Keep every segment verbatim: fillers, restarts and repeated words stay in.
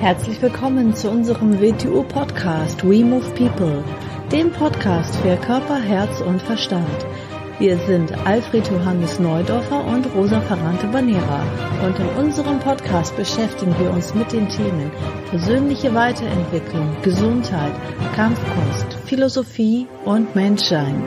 Herzlich willkommen zu unserem W T U-Podcast We Move People, dem Podcast für Körper, Herz und Verstand. Wir sind Alfred Johannes Neudorfer und Rosa Ferrante-Banera und in unserem Podcast beschäftigen wir uns mit den Themen persönliche Weiterentwicklung, Gesundheit, Kampfkunst, Philosophie und Menschsein.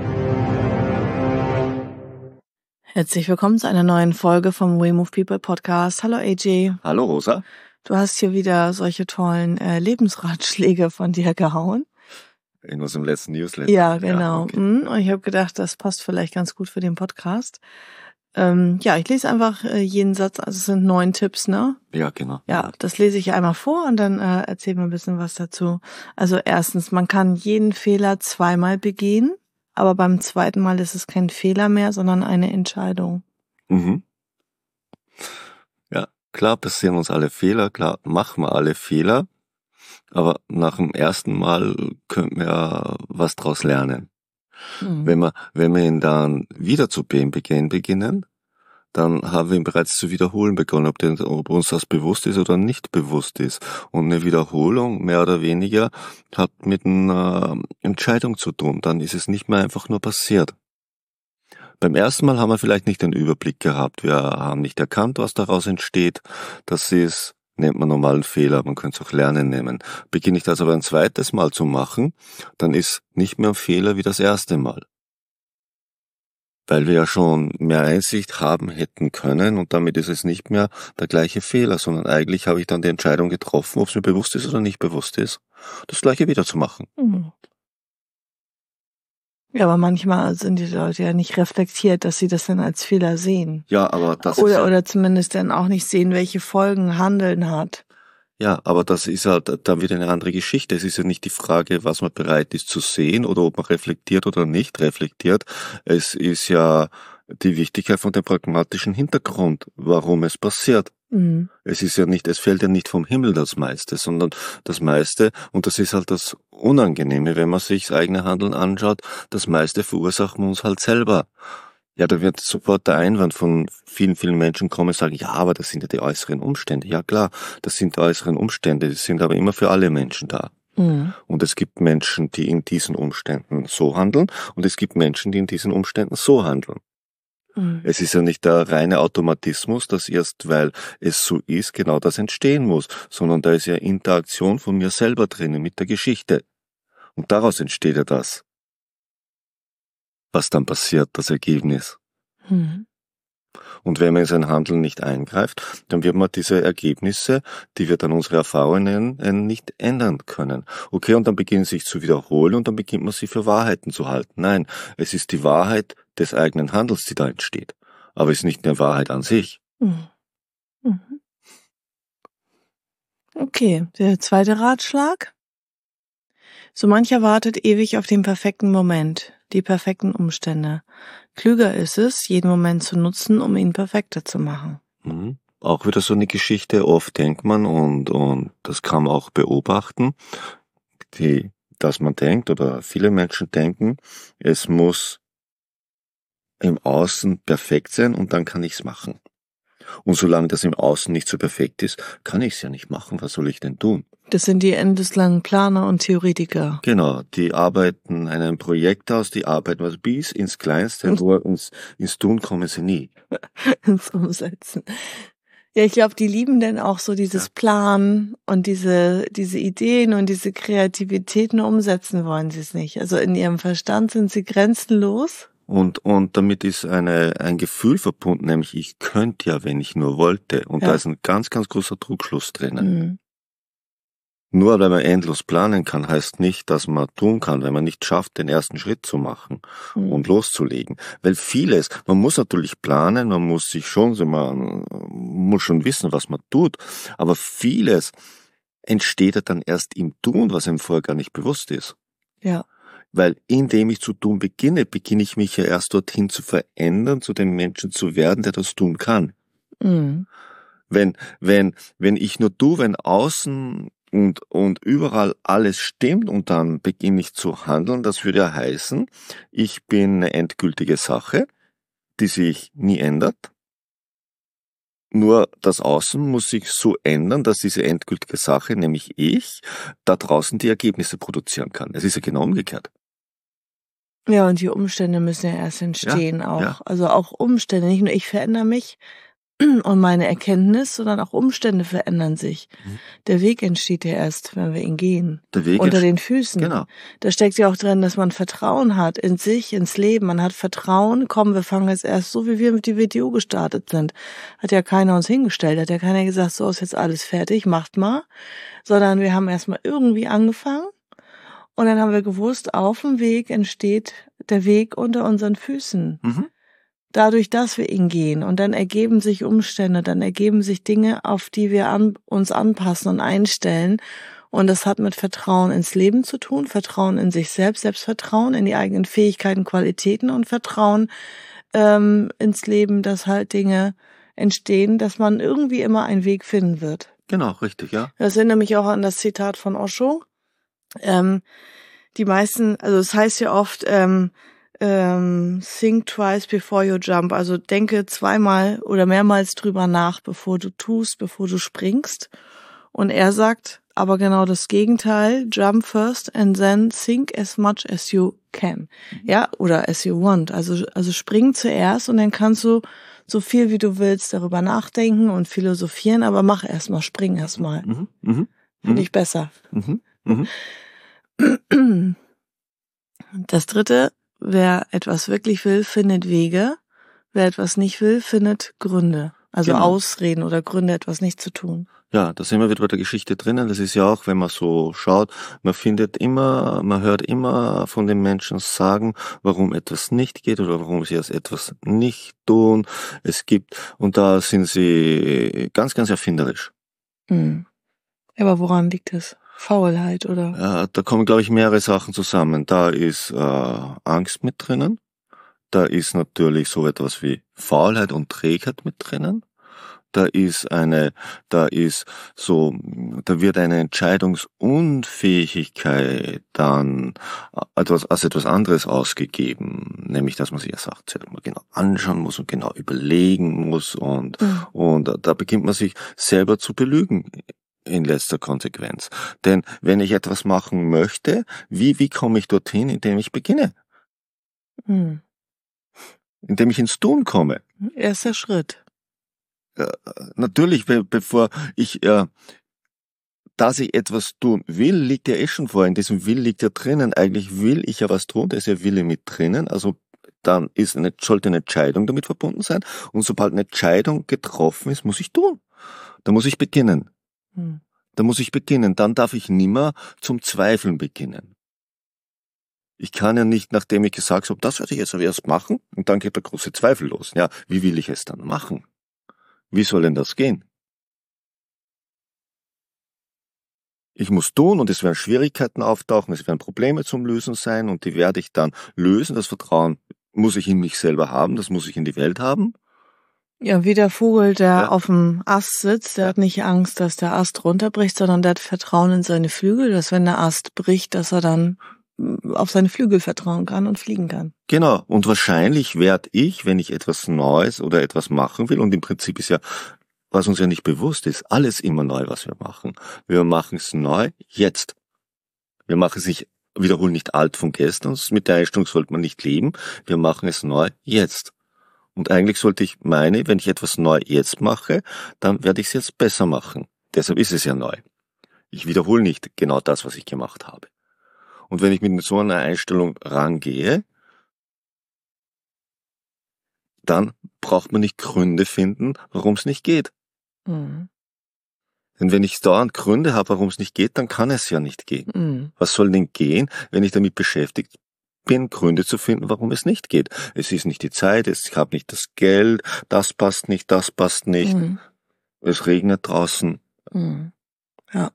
Herzlich willkommen zu einer neuen Folge vom We Move People Podcast. Hallo A J. Hallo Rosa. Du hast hier wieder solche tollen äh, Lebensratschläge von dir gehauen. In unserem letzten Newsletter. Ja, genau. Ja, okay. Und ich habe gedacht, das passt vielleicht ganz gut für den Podcast. Ähm, ja, ich lese einfach äh, jeden Satz, also es sind neun Tipps, ne? Ja, genau. Ja, das lese ich einmal vor und dann äh, erzählen wir ein bisschen was dazu. Also erstens, man kann jeden Fehler zweimal begehen, aber beim zweiten Mal ist es kein Fehler mehr, sondern eine Entscheidung. Mhm. Ja, klar passieren uns alle Fehler, klar machen wir alle Fehler, aber nach dem ersten Mal können wir ja was draus lernen. Mhm. Wenn wir, wenn wir ihn dann wieder zu begehen beginnen, dann haben wir ihn bereits zu wiederholen begonnen, ob, den, ob uns das bewusst ist oder nicht bewusst ist. Und eine Wiederholung, mehr oder weniger, hat mit einer Entscheidung zu tun. Dann ist es nicht mehr einfach nur passiert. Beim ersten Mal haben wir vielleicht nicht den Überblick gehabt. Wir haben nicht erkannt, was daraus entsteht. Das ist, nennt man normalen Fehler. Man könnte es auch Lernen nehmen. Beginne ich das aber ein zweites Mal zu machen, dann ist nicht mehr ein Fehler wie das erste Mal. Weil wir ja schon mehr Einsicht haben hätten können und damit ist es nicht mehr der gleiche Fehler, sondern eigentlich habe ich dann die Entscheidung getroffen, ob es mir bewusst ist oder nicht bewusst ist, das Gleiche wieder zu machen. Mhm. Ja, aber manchmal sind die Leute ja nicht reflektiert, dass sie das dann als Fehler sehen. Ja, aber das Oder, ist ja, oder zumindest dann auch nicht sehen, welche Folgen Handeln hat. ja, aber das ist halt dann wieder eine andere Geschichte. Es ist ja nicht die Frage, was man bereit ist zu sehen oder ob man reflektiert oder nicht reflektiert. Es ist ja die Wichtigkeit von dem pragmatischen Hintergrund, warum es passiert. Mhm. Es ist ja nicht, es fällt ja nicht vom Himmel das meiste, sondern das meiste, und das ist halt das Unangenehme, wenn man sich das eigene Handeln anschaut, das meiste verursachen wir uns halt selber. Ja, da wird sofort der Einwand von vielen, vielen Menschen kommen und sagen, ja, aber das sind ja die äußeren Umstände. Ja klar, das sind die äußeren Umstände, die sind aber immer für alle Menschen da. Mhm. Und es gibt Menschen, die in diesen Umständen so handeln, und es gibt Menschen, die in diesen Umständen so handeln. Mhm. Es ist ja nicht der reine Automatismus, dass erst weil es so ist, genau das entstehen muss, sondern da ist ja Interaktion von mir selber drinnen mit der Geschichte. Und daraus entsteht ja das, was dann passiert, das Ergebnis. Mhm. Und wenn man in sein Handeln nicht eingreift, dann wird man diese Ergebnisse, die wir dann unsere Erfahrungen nennen, nicht ändern können. Okay, und dann beginnen sie sich zu wiederholen und dann beginnt man sie für Wahrheiten zu halten. Nein, es ist die Wahrheit des eigenen Handels, die da entsteht. Aber es ist nicht eine Wahrheit an sich. Mhm. Mhm. Okay, der zweite Ratschlag. So mancher wartet ewig auf den perfekten Moment, die perfekten Umstände. Klüger ist es, jeden Moment zu nutzen, um ihn perfekter zu machen. Mhm. Auch wieder so eine Geschichte, oft denkt man, und, und das kann man auch beobachten, die, dass man denkt, oder viele Menschen denken, es muss im Außen perfekt sein und dann kann ich's machen. Und solange das im Außen nicht so perfekt ist, kann ich's ja nicht machen. Was soll ich denn tun? Das sind die endloslangen Planer und Theoretiker. Genau, die arbeiten an einem Projekt aus, die arbeiten was bis ins Kleinste, nur ins, ins Tun kommen sie nie. ins Umsetzen. Ja, ich glaube, die lieben dann auch so dieses Ja. Planen und diese diese Ideen und diese Kreativität, nur umsetzen wollen sie es nicht. Also in ihrem Verstand sind sie grenzenlos. Und, und damit ist eine, ein Gefühl verbunden, nämlich ich könnte ja, wenn ich nur wollte. Und Ja. da ist ein ganz, ganz großer Trugschluss drinnen. Mhm. Nur weil man endlos planen kann, heißt nicht, dass man tun kann, wenn man nicht schafft, den ersten Schritt zu machen Mhm. und loszulegen. Weil vieles, man muss natürlich planen, man muss sich schon, man muss schon wissen, was man tut, aber vieles entsteht ja dann erst im Tun, was einem vorher gar nicht bewusst ist. Ja. Weil indem ich zu tun beginne, beginne ich mich ja erst dorthin zu verändern, zu dem Menschen zu werden, der das tun kann. Mhm. Wenn, wenn, wenn ich nur tue, wenn außen und, und überall alles stimmt und dann beginne ich zu handeln, das würde ja heißen, ich bin eine endgültige Sache, die sich nie ändert. Nur das Außen muss sich so ändern, dass diese endgültige Sache, nämlich ich, da draußen die Ergebnisse produzieren kann. Es ist ja genau umgekehrt. Ja, und die Umstände müssen ja erst entstehen Ja, auch. ja. Also auch Umstände, nicht nur ich verändere mich und meine Erkenntnis, sondern auch Umstände verändern sich. Mhm. Der Weg entsteht ja erst, wenn wir ihn gehen. Der Weg Unter entst- den Füßen. Genau. Da steckt ja auch drin, dass man Vertrauen hat in sich, ins Leben. Man hat Vertrauen, komm, wir fangen jetzt erst so, wie wir mit die W T O gestartet sind. Hat ja keiner uns hingestellt, hat ja keiner gesagt, so ist jetzt alles fertig, macht mal. Sondern wir haben erstmal irgendwie angefangen. Und dann haben wir gewusst, auf dem Weg entsteht der Weg unter unseren Füßen. Mhm. Dadurch, dass wir ihn gehen. Und dann ergeben sich Umstände, dann ergeben sich Dinge, auf die wir an, uns anpassen und einstellen. Und das hat mit Vertrauen ins Leben zu tun, Vertrauen in sich selbst, Selbstvertrauen in die eigenen Fähigkeiten, Qualitäten und Vertrauen ähm, ins Leben, dass halt Dinge entstehen, dass man irgendwie immer einen Weg finden wird. Genau, richtig, ja. Das erinnert mich auch an das Zitat von Osho. Ähm, die meisten, also es heißt ja oft, ähm, ähm, think twice before you jump, also denke zweimal oder mehrmals drüber nach, bevor du tust, bevor du springst. Und er sagt aber genau das Gegenteil, jump first and then think as much as you can. Ja, oder as you want. Also, also spring zuerst und dann kannst du so viel wie du willst darüber nachdenken und philosophieren, aber mach erstmal, spring erstmal. Mhm. Mhm. Finde ich besser. Mhm. Mhm. Das dritte, wer etwas wirklich will, findet Wege. Wer etwas nicht will, findet Gründe. Also Genau. Ausreden oder Gründe, etwas nicht zu tun. Ja, da sind wir wieder bei der Geschichte drinnen. Das ist ja auch, wenn man so schaut, man findet immer, man hört immer von den Menschen sagen, warum etwas nicht geht oder warum sie erst etwas nicht tun. Es gibt, und da sind sie ganz, ganz erfinderisch. Hm. Aber woran liegt es? Faulheit oder? Äh, da kommen, glaube ich, mehrere Sachen zusammen. Da ist äh, Angst mit drinnen. Da ist natürlich so etwas wie Faulheit und Trägheit mit drinnen. Da ist eine, da ist so, da wird eine Entscheidungsunfähigkeit dann etwas, als etwas anderes ausgegeben, nämlich, dass man sich ja sagt, man genau anschauen muss und genau überlegen muss und, Mhm. und da beginnt man sich selber zu belügen. In letzter Konsequenz. Denn wenn ich etwas machen möchte, wie, wie komme ich dorthin, indem ich beginne? Hm. Indem ich ins Tun komme. Erster Schritt. Äh, natürlich, be bevor ich, äh, dass ich etwas tun will, liegt ja eh schon vor. In diesem Will liegt ja drinnen. Eigentlich will ich ja was tun, da ist ja Wille mit drinnen. Also dann ist eine, sollte eine Entscheidung damit verbunden sein. Und sobald eine Entscheidung getroffen ist, muss ich tun. Da muss ich beginnen. Hm. Da muss ich beginnen. Dann darf ich nimmer zum Zweifeln beginnen. Ich kann ja nicht, nachdem ich gesagt habe, das werde ich jetzt aber erst machen, und dann geht der große Zweifel los. Ja, wie will ich es dann machen? Wie soll denn das gehen? Ich muss tun und es werden Schwierigkeiten auftauchen, es werden Probleme zum Lösen sein und die werde ich dann lösen. Das Vertrauen muss ich in mich selber haben, das muss ich in die Welt haben. Ja, wie der Vogel, der Ja. auf dem Ast sitzt, der hat nicht Angst, dass der Ast runterbricht, sondern der hat Vertrauen in seine Flügel, dass wenn der Ast bricht, dass er dann mm, auf seine Flügel vertrauen kann und fliegen kann. Genau, und wahrscheinlich werde ich, wenn ich etwas Neues oder etwas machen will, und im Prinzip ist ja, was uns ja nicht bewusst ist, alles immer neu, was wir machen. Wir machen es neu jetzt. Wir machen es nicht, wiederholen nicht alt von gestern, mit der Einstellung sollte man nicht leben. Wir machen es neu jetzt. Und eigentlich sollte ich meine, wenn ich etwas neu jetzt mache, dann werde ich es jetzt besser machen. Deshalb ist es ja neu. Ich wiederhole nicht genau das, was ich gemacht habe. Und wenn ich mit so einer Einstellung rangehe, dann braucht man nicht Gründe finden, warum es nicht geht. Mhm. Denn wenn ich dauernd Gründe habe, warum es nicht geht, dann kann es ja nicht gehen. Mhm. Was soll denn gehen, wenn ich damit beschäftigt bin, Gründe zu finden, warum es nicht geht? Es ist nicht die Zeit, ich habe nicht das Geld, das passt nicht, das passt nicht, Mhm. es regnet draußen. Mhm. Ja.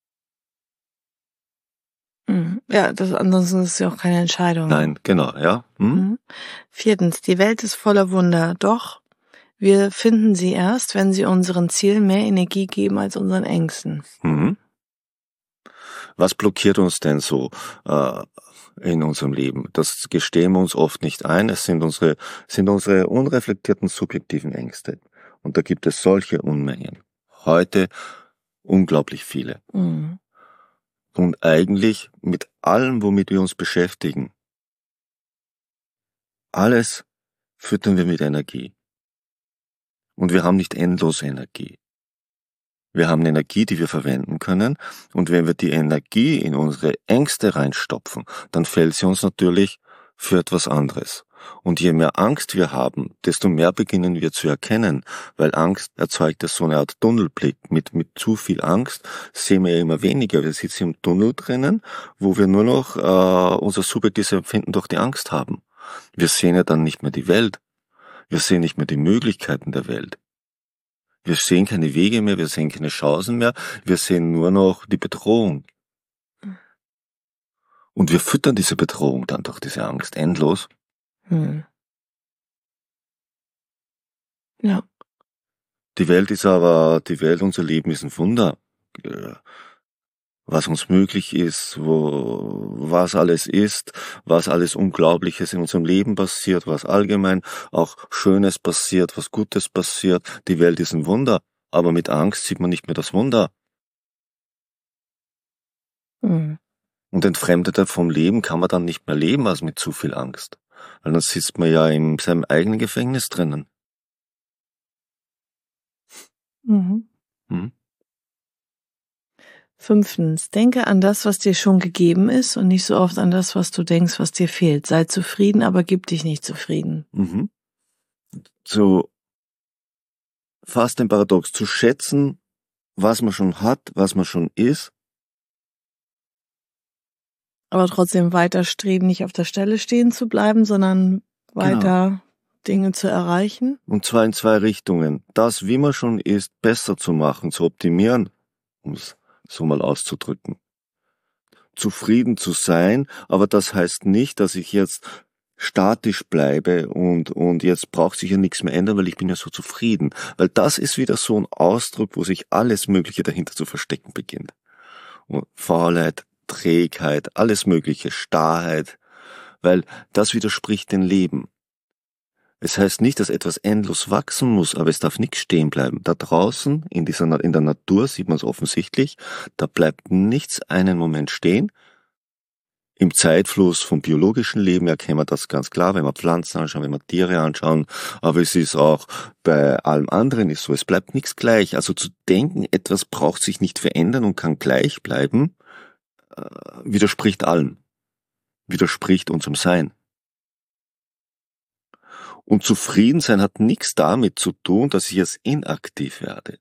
Mhm. Ja, das, ansonsten ist es ja auch keine Entscheidung. Nein, genau, ja. Hm? Mhm. Viertens, die Welt ist voller Wunder, doch wir finden sie erst, wenn sie unseren Zielen mehr Energie geben als unseren Ängsten. Mhm. Was blockiert uns denn so äh, in unserem Leben? Das gestehen wir uns oft nicht ein. Es sind unsere, sind unsere unreflektierten subjektiven Ängste. Und da gibt es solche Unmengen. Heute unglaublich viele. Mhm. Und eigentlich mit allem, womit wir uns beschäftigen, alles füttern wir mit Energie. Und wir haben nicht endlose Energie. Wir haben Energie, die wir verwenden können. Und wenn wir die Energie in unsere Ängste reinstopfen, dann fällt sie uns natürlich für etwas anderes. Und je mehr Angst wir haben, desto mehr beginnen wir zu erkennen, weil Angst erzeugt ja so eine Art Tunnelblick. Mit, mit zu viel Angst sehen wir ja immer weniger. Wir sitzen im Tunnel drinnen, wo wir nur noch äh, unser subjektives Empfinden durch die Angst haben. Wir sehen ja dann nicht mehr die Welt. Wir sehen nicht mehr die Möglichkeiten der Welt. Wir sehen keine Wege mehr, wir sehen keine Chancen mehr, wir sehen nur noch die Bedrohung. Und wir füttern diese Bedrohung dann durch diese Angst endlos. Hm. Ja. Die Welt ist aber, die Welt, unser Leben ist ein Wunder. Was uns möglich ist, wo, was alles ist, was alles Unglaubliches in unserem Leben passiert, was allgemein auch Schönes passiert, was Gutes passiert. Die Welt ist ein Wunder, aber mit Angst sieht man nicht mehr das Wunder. Mhm. Und Entfremdeter vom Leben kann man dann nicht mehr leben als mit zu viel Angst. Weil dann sitzt man ja in seinem eigenen Gefängnis drinnen. Mhm. Hm? Fünftens, denke an das, was dir schon gegeben ist und nicht so oft an das, was du denkst, was dir fehlt. Sei zufrieden, aber gib dich nicht zufrieden. Mhm. So fast ein Paradox, zu schätzen, was man schon hat, was man schon ist. Aber trotzdem weiter streben, nicht auf der Stelle stehen zu bleiben, sondern weiter genau. Dinge zu erreichen. Und zwar in zwei Richtungen. Das, wie man schon ist, besser zu machen, zu optimieren, um es so mal auszudrücken. Zufrieden zu sein, aber das heißt nicht, dass ich jetzt statisch bleibe und und jetzt braucht sich ja nichts mehr ändern, weil ich bin ja so zufrieden. Weil das ist wieder so ein Ausdruck, wo sich alles Mögliche dahinter zu verstecken beginnt. Und Faulheit, Trägheit, alles Mögliche, Starrheit, weil das widerspricht dem Leben. Es heißt nicht, dass etwas endlos wachsen muss, aber es darf nichts stehen bleiben. Da draußen, in dieser, in der Natur, sieht man es offensichtlich, da bleibt nichts einen Moment stehen. Im Zeitfluss vom biologischen Leben erkennen wir das ganz klar, wenn wir Pflanzen anschauen, wenn wir Tiere anschauen, aber es ist auch bei allem anderen ist so, es bleibt nichts gleich. Also zu denken, etwas braucht sich nicht verändern und kann gleich bleiben, äh, widerspricht allem, widerspricht unserem Sein. Und zufrieden sein hat nichts damit zu tun, dass ich jetzt inaktiv werde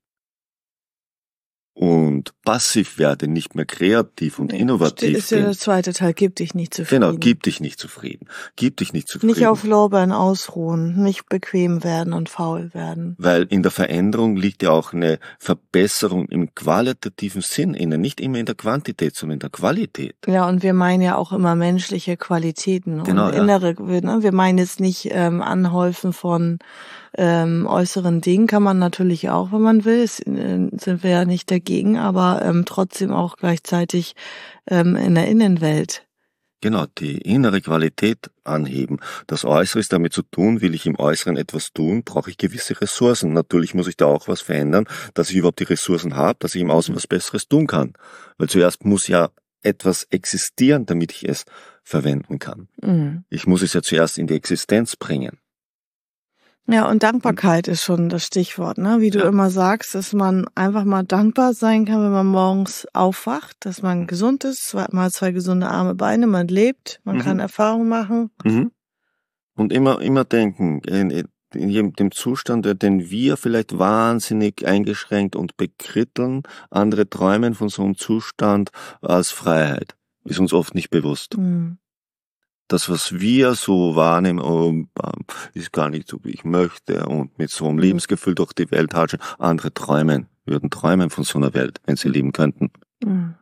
und passiv werde, nicht mehr kreativ und nee, innovativ. Das ist ja der zweite Teil, gib dich nicht zufrieden. Genau, gib dich nicht zufrieden. Gib dich nicht zufrieden. Nicht auf Lorbeeren ausruhen, nicht bequem werden und faul werden. Weil in der Veränderung liegt ja auch eine Verbesserung im qualitativen Sinn innen, nicht immer in der Quantität, sondern in der Qualität. Ja, und wir meinen ja auch immer menschliche Qualitäten genau, und ja. innere. Ne? Wir meinen jetzt nicht ähm, Anhäufen von ähm, äußeren Dingen, kann man natürlich auch, wenn man will. Es, äh, sind wir ja nicht dagegen, aber ähm, trotzdem auch gleichzeitig ähm, in der Innenwelt. Genau, die innere Qualität anheben. Das Äußere ist damit zu tun, will ich im Äußeren etwas tun, brauche ich gewisse Ressourcen. Natürlich muss ich da auch was verändern, dass ich überhaupt die Ressourcen habe, dass ich im Außen was Besseres tun kann. Weil zuerst muss ja etwas existieren, damit ich es verwenden kann. Mhm. Ich muss es ja zuerst in die Existenz bringen. Ja, und Dankbarkeit ist schon das Stichwort, ne? Wie du ja. immer sagst, dass man einfach mal dankbar sein kann, wenn man morgens aufwacht, dass man gesund ist, zwei, mal zwei gesunde Arme, Beine, man lebt, man mhm. kann Erfahrungen machen. Mhm. Und immer, immer denken, in, in dem Zustand, den wir vielleicht wahnsinnig eingeschränkt und bekritteln, andere träumen von so einem Zustand als Freiheit. Ist uns oft nicht bewusst. Mhm. Das, was wir so wahrnehmen, oh, ist gar nicht so, wie ich möchte und mit so einem Lebensgefühl durch die Welt hatschen. Andere träumen, würden träumen von so einer Welt, wenn sie leben könnten. Mhm.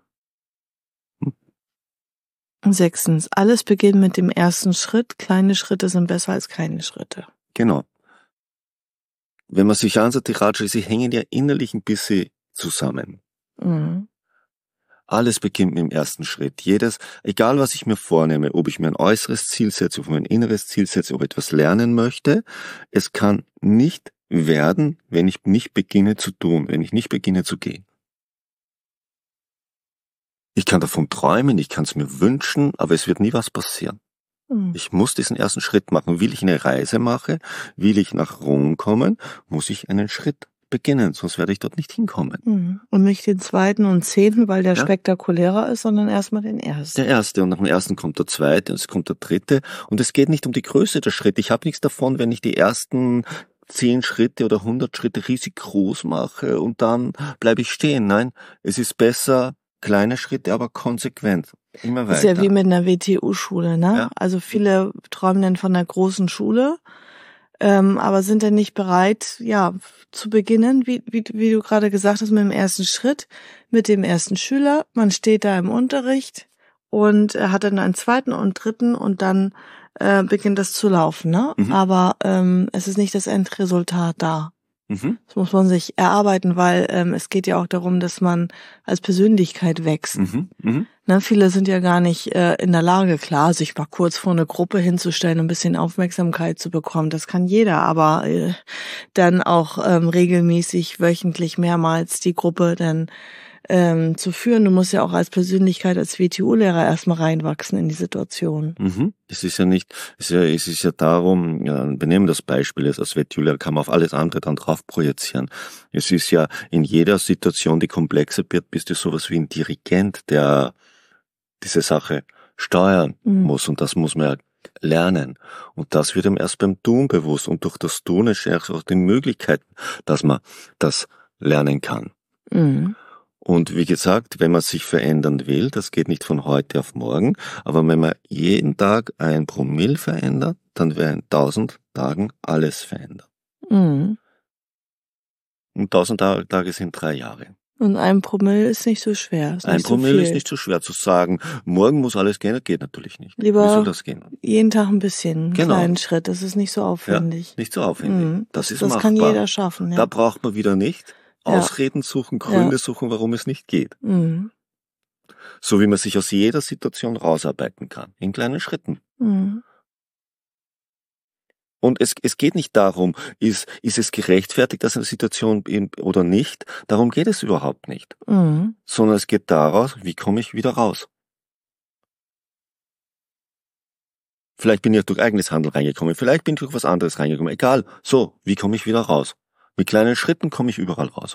Hm? Sechstens, alles beginnt mit dem ersten Schritt. Kleine Schritte sind besser als keine Schritte. Genau. Wenn man sich anschaut, die Ratschläge, sie hängen ja innerlich ein bisschen zusammen. Mhm. Alles beginnt mit dem ersten Schritt. Jedes, egal was ich mir vornehme, ob ich mir ein äußeres Ziel setze, ob ich mir ein inneres Ziel setze, ob ich etwas lernen möchte, es kann nicht werden, wenn ich nicht beginne zu tun, wenn ich nicht beginne zu gehen. Ich kann davon träumen, ich kann es mir wünschen, aber es wird nie was passieren. Mhm. Ich muss diesen ersten Schritt machen. Will ich eine Reise machen, will ich nach Rom kommen, muss ich einen Schritt beginnen, sonst werde ich dort nicht hinkommen. Mhm. Und nicht den zweiten und zehnten, weil der Ja. spektakulärer ist, sondern erstmal den ersten. Der erste und nach dem ersten kommt der zweite und es kommt der dritte. Und es geht nicht um die Größe der Schritte. Ich habe nichts davon, wenn ich die ersten zehn Schritte oder hundert Schritte riesig groß mache und dann bleibe ich stehen. Nein, es ist besser, kleine Schritte, aber konsequent. Immer weiter. Ist ja wie mit einer W T U-Schule, ne? Ja. Also viele träumen dann von einer großen Schule, ähm, aber sind dann nicht bereit, ja, zu beginnen, wie, wie, wie du gerade gesagt hast, mit dem ersten Schritt, mit dem ersten Schüler. Man steht da im Unterricht und äh, hat dann einen zweiten und dritten und dann äh, beginnt das zu laufen, ne? Mhm. Aber ähm, es ist nicht das Endresultat da. Mhm. Das muss man sich erarbeiten, weil ähm, es geht ja auch darum, dass man als Persönlichkeit wächst. Mhm. Mhm. Ne, viele sind ja gar nicht äh, in der Lage, klar, sich mal kurz vor eine Gruppe hinzustellen und ein bisschen Aufmerksamkeit zu bekommen. Das kann jeder, aber äh, dann auch ähm, regelmäßig, wöchentlich, mehrmals die Gruppe dann ähm, zu führen. Du musst ja auch als Persönlichkeit, als W T U-Lehrer erstmal reinwachsen in die Situation. Mhm. Es ist ja nicht, es ist ja, es ist ja darum, ja, wir nehmen das Beispiel, jetzt als W T U-Lehrer kann man auf alles andere dann drauf projizieren. Es ist ja in jeder Situation, die komplexer wird, bist du sowas wie ein Dirigent, der diese Sache steuern Mhm. muss und das muss man ja lernen. Und das wird ihm erst beim Tun bewusst und durch das Tun entstehen auch die Möglichkeiten, dass man das lernen kann. Mhm. Und wie gesagt, wenn man sich verändern will, das geht nicht von heute auf morgen, aber wenn man jeden Tag ein Promille verändert, dann werden tausend Tagen alles verändert. Mhm. Und tausend Tage sind drei Jahre. Und ein Promille ist nicht so schwer. Ist Ein nicht so Promille viel. ist nicht so schwer zu sagen, morgen muss alles gehen, das geht natürlich nicht. Lieber Wie soll das gehen? jeden Tag ein bisschen, einen Genau. kleinen Schritt. Das ist nicht so aufwendig. Nicht so aufwendig. Mhm. Das ist das machbar. kann jeder schaffen. Ja. Da braucht man wieder nicht Ja. Ausreden suchen, Gründe Ja. suchen, warum es nicht geht. Mhm. So wie man sich aus jeder Situation rausarbeiten kann, in kleinen Schritten. Mhm. Und es, es geht nicht darum, ist, ist es gerechtfertigt, dass eine Situation in, oder nicht. Darum geht es überhaupt nicht. Mhm. Sondern es geht daraus, wie komme ich wieder raus. Vielleicht bin ich durch eigenes Handeln reingekommen, vielleicht bin ich durch was anderes reingekommen. Egal. So, wie komme ich wieder raus? Mit kleinen Schritten komme ich überall raus.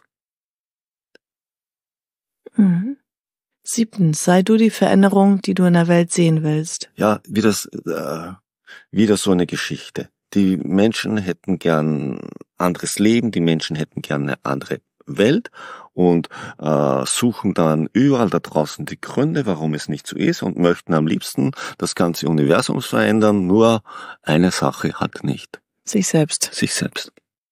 Mhm. Siebtens, sei du die Veränderung, die du in der Welt sehen willst. Ja, wie das, äh, wieder so eine Geschichte. Die Menschen hätten gern anderes Leben, die Menschen hätten gern eine andere Welt und äh, suchen dann überall da draußen die Gründe, warum es nicht so ist und möchten am liebsten das ganze Universum verändern, nur eine Sache hat nicht. Sich selbst. Sich selbst.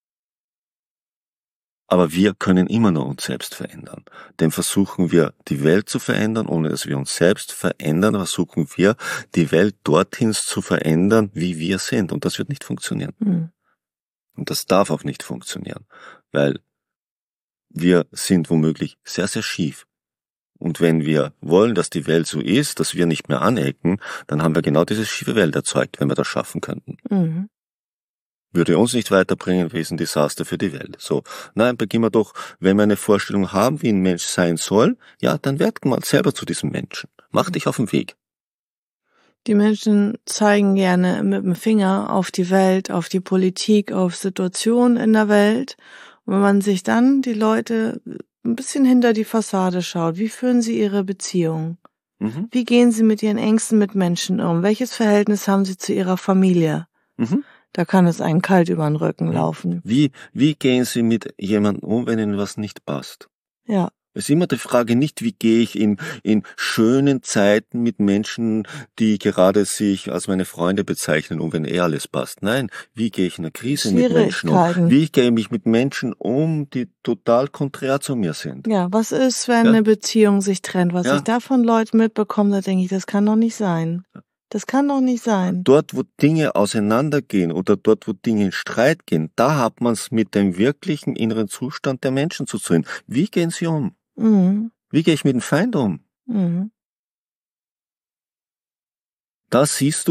Aber wir können immer nur uns selbst verändern. Denn versuchen wir, die Welt zu verändern, ohne dass wir uns selbst verändern, versuchen wir, die Welt dorthin zu verändern, wie wir sind. Und das wird nicht funktionieren. Mhm. Und das darf auch nicht funktionieren. Weil wir sind womöglich sehr, sehr schief. Und wenn wir wollen, dass die Welt so ist, dass wir nicht mehr anecken, dann haben wir genau diese schiefe Welt erzeugt, wenn wir das schaffen könnten. Mhm. Würde uns nicht weiterbringen, wäre es ein Desaster für die Welt. So, nein, beginnen wir doch, wenn wir eine Vorstellung haben, wie ein Mensch sein soll, ja, dann werd mal selber zu diesem Menschen. Mach dich auf den Weg. Die Menschen zeigen gerne mit dem Finger auf die Welt, auf die Politik, auf Situationen in der Welt. Und wenn man sich dann die Leute ein bisschen hinter die Fassade schaut, wie führen sie ihre Beziehung? Mhm. Wie gehen sie mit ihren engsten Mitmenschen um? Welches Verhältnis haben sie zu ihrer Familie? Mhm. Da kann es einen kalt über den Rücken laufen. Wie, wie gehen Sie mit jemandem um, wenn Ihnen was nicht passt? Ja. Es ist immer die Frage nicht, wie gehe ich in, in schönen Zeiten mit Menschen, die gerade sich als meine Freunde bezeichnen, um, wenn eh alles passt. Nein, wie gehe ich in einer Krise mit Menschen um? Schwierigkeiten. Wie gehe ich mit Menschen um, die total konträr zu mir sind? Ja, was ist, wenn Ja. eine Beziehung sich trennt? Was Ja. ich da von Leuten mitbekomme, da denke ich, das kann doch nicht sein. Das kann doch nicht sein. Dort, wo Dinge auseinandergehen oder dort, wo Dinge in Streit gehen, da hat man es mit dem wirklichen inneren Zustand der Menschen zu tun. Wie gehen sie um? Mhm. Wie gehe ich mit dem Feind um? Mhm. Da siehst du,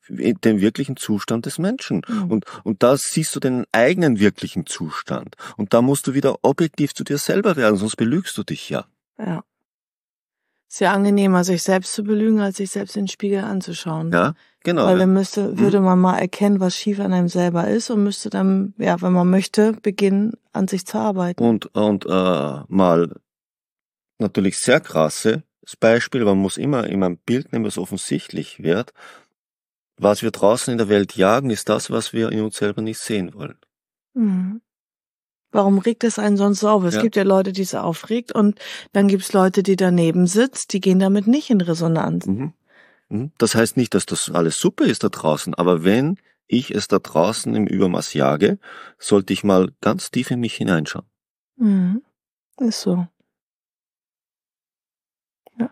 den wirklichen Zustand des Menschen. Mhm. Und, und da siehst du den eigenen wirklichen Zustand. Und da musst du wieder objektiv zu dir selber werden, sonst belügst du dich ja. Ja. Sehr angenehmer, sich selbst zu belügen, als sich selbst in den Spiegel anzuschauen. Ja, genau. Weil dann müsste, würde man mal erkennen, was schief an einem selber ist und müsste dann, ja, wenn man möchte, beginnen, an sich zu arbeiten. Und, und äh, mal natürlich sehr krasses Beispiel, man muss immer immer ein Bild nehmen, was offensichtlich wird. Was wir draußen in der Welt jagen, ist das, was wir in uns selber nicht sehen wollen. Mhm. Warum regt es einen sonst so auf? Es Ja. gibt ja Leute, die es aufregt und dann gibt es Leute, die daneben sitzen, die gehen damit nicht in Resonanz. Mhm. Mhm. Das heißt nicht, dass das alles super ist da draußen, aber wenn ich es da draußen im Übermaß jage, sollte ich mal ganz tief in mich hineinschauen. Mhm. Ist so. Ja.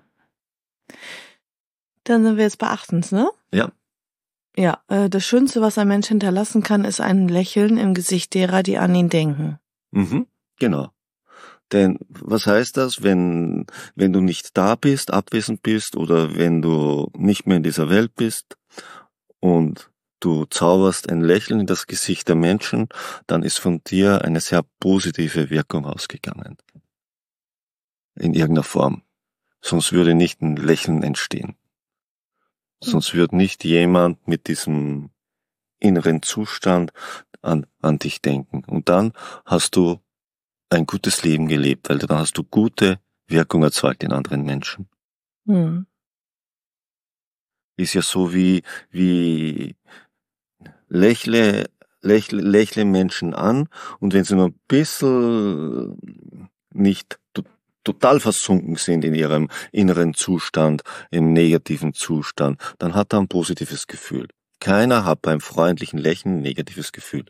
Dann sind wir jetzt bei achtens, ne? Ja. Ja, äh, das Schönste, was ein Mensch hinterlassen kann, ist ein Lächeln im Gesicht derer, die an ihn denken. Mhm. Genau. Denn was heißt das, wenn, wenn du nicht da bist, abwesend bist oder wenn du nicht mehr in dieser Welt bist und du zauberst ein Lächeln in das Gesicht der Menschen, dann ist von dir eine sehr positive Wirkung ausgegangen. In irgendeiner Form. Sonst würde nicht ein Lächeln entstehen. Sonst würde nicht jemand mit diesem inneren Zustand an, an dich denken. Und dann hast du ein gutes Leben gelebt, weil dann hast du gute Wirkung erzeugt in anderen Menschen. Hm. Ist ja so wie, wie lächle, lächle, lächle Menschen an und wenn sie nur ein bisschen nicht to- total versunken sind in ihrem inneren Zustand, im negativen Zustand, dann hat er ein positives Gefühl. Keiner hat beim freundlichen Lächeln ein negatives Gefühl.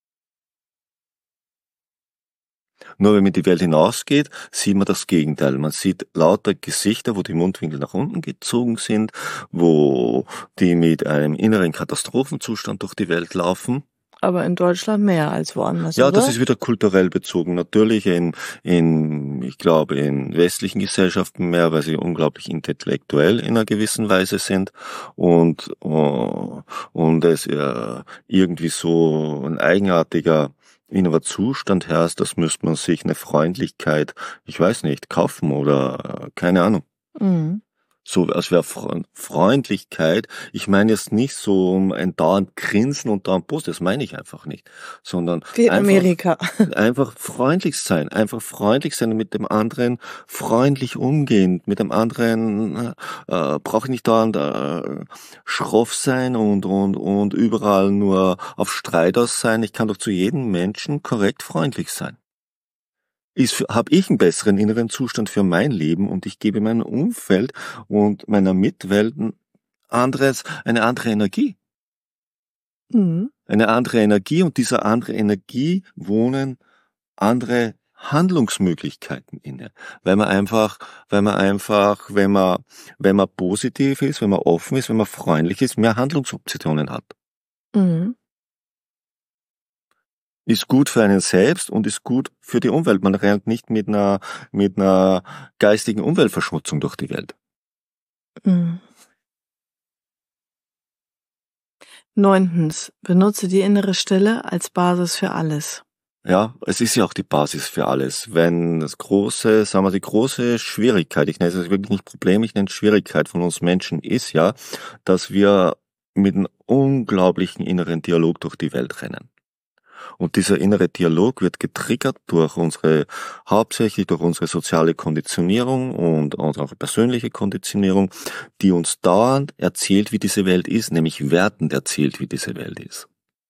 Nur wenn man in die Welt hinausgeht, sieht man das Gegenteil. Man sieht lauter Gesichter, wo die Mundwinkel nach unten gezogen sind, wo die mit einem inneren Katastrophenzustand durch die Welt laufen. Aber in Deutschland mehr als woanders, Ja, oder? das ist wieder kulturell bezogen. Natürlich in, in, ich glaube, in westlichen Gesellschaften mehr, weil sie unglaublich intellektuell in einer gewissen Weise sind und, uh, und es äh, irgendwie so ein eigenartiger innerer Zustand herrscht, das müsste man sich eine Freundlichkeit, ich weiß nicht, kaufen oder äh, keine Ahnung. Mhm. So als wäre Freundlichkeit, ich meine jetzt nicht so um ein dauernd Grinsen und dauernd Post, das meine ich einfach nicht, sondern Wie in einfach, Amerika. einfach freundlich sein, einfach freundlich sein und mit dem anderen freundlich umgehen, mit dem anderen äh, brauche ich nicht dauernd äh, schroff sein und und und überall nur auf Streit aus sein, ich kann doch zu jedem Menschen korrekt freundlich sein. Ist, habe ich einen besseren inneren Zustand für mein Leben und ich gebe meinem Umfeld und meiner Mitwelt ein anderes, eine andere Energie. Mhm. Eine andere Energie und dieser andere Energie wohnen andere Handlungsmöglichkeiten inne. Weil man einfach, weil man einfach, wenn man, wenn man positiv ist, wenn man offen ist, wenn man freundlich ist, mehr Handlungsoptionen hat. Mhm. Ist gut für einen selbst und ist gut für die Umwelt. Man rennt nicht mit einer, mit einer geistigen Umweltverschmutzung durch die Welt. Mhm. Neuntens, benutze die innere Stille als Basis für alles. Ja, es ist ja auch die Basis für alles. Wenn das große, sagen wir, die große Schwierigkeit, ich nenne es wirklich nicht Problem, ich nenne es Schwierigkeit von uns Menschen ist ja, dass wir mit einem unglaublichen inneren Dialog durch die Welt rennen. Und dieser innere Dialog wird getriggert durch unsere, hauptsächlich durch unsere soziale Konditionierung und unsere persönliche Konditionierung, die uns dauernd erzählt, wie diese Welt ist, nämlich wertend erzählt, wie diese Welt ist.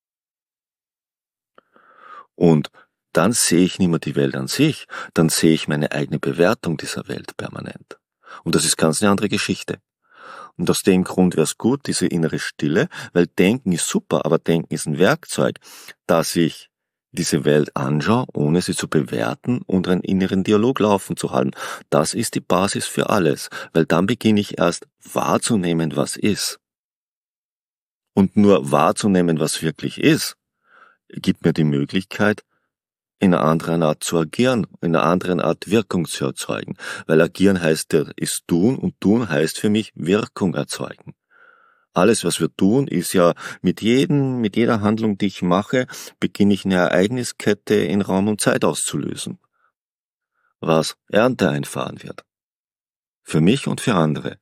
Und dann sehe ich nicht mehr die Welt an sich, dann sehe ich meine eigene Bewertung dieser Welt permanent. Und das ist ganz eine andere Geschichte. Und aus dem Grund wäre es gut, diese innere Stille, weil Denken ist super, aber Denken ist ein Werkzeug, dass ich diese Welt anschaue, ohne sie zu bewerten und einen inneren Dialog laufen zu halten. Das ist die Basis für alles, weil dann beginne ich erst wahrzunehmen, was ist. Und nur wahrzunehmen, was wirklich ist, gibt mir die Möglichkeit, in einer anderen Art zu agieren, in einer anderen Art Wirkung zu erzeugen. Weil agieren heißt, ist tun und tun heißt für mich Wirkung erzeugen. Alles, was wir tun, ist ja mit jedem, mit jeder Handlung, die ich mache, beginne ich eine Ereigniskette in Raum und Zeit auszulösen, was Ernte einfahren wird. Für mich und für andere.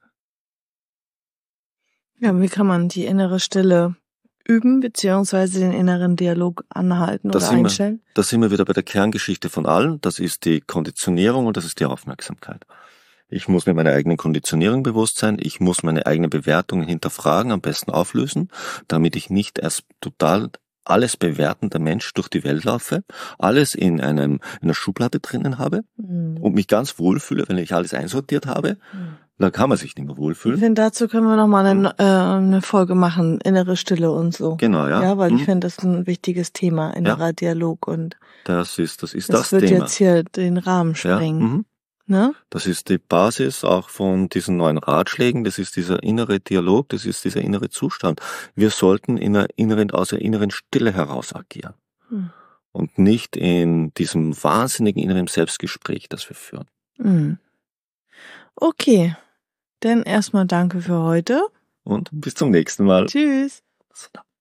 Ja, wie kann man die innere Stille üben, beziehungsweise den inneren Dialog anhalten Das oder sind wir- einstellen? Da sind wir wieder bei der Kerngeschichte von allen. Das ist die Konditionierung und das ist die Aufmerksamkeit. Ich muss mir meiner eigenen Konditionierung bewusst sein. Ich muss meine eigenen Bewertungen hinterfragen, am besten auflösen, damit ich nicht erst total alles bewertender Mensch durch die Welt laufe, alles in einem in einer Schublade drinnen habe Mhm. und mich ganz wohlfühle, wenn ich alles einsortiert habe. Mhm. Da kann man sich nicht mehr Ich wohlfühlen. finde, dazu können wir noch mal eine, äh, eine Folge machen, innere Stille und so. Genau, ja. Ja, weil ich Mhm. finde, das ist ein wichtiges Thema, innerer Dialog, und Das ist das, ist das, das wird Thema. jetzt hier den Rahmen Ja. sprengen. Mhm. Ne? Das ist die Basis auch von diesen neuen Ratschlägen. Das ist dieser innere Dialog, das ist dieser innere Zustand. Wir sollten in einer inneren, aus der inneren Stille heraus agieren. Hm. Und nicht in diesem wahnsinnigen inneren Selbstgespräch, das wir führen. Mhm. Okay, dann erstmal danke für heute. Und bis zum nächsten Mal. Tschüss. So.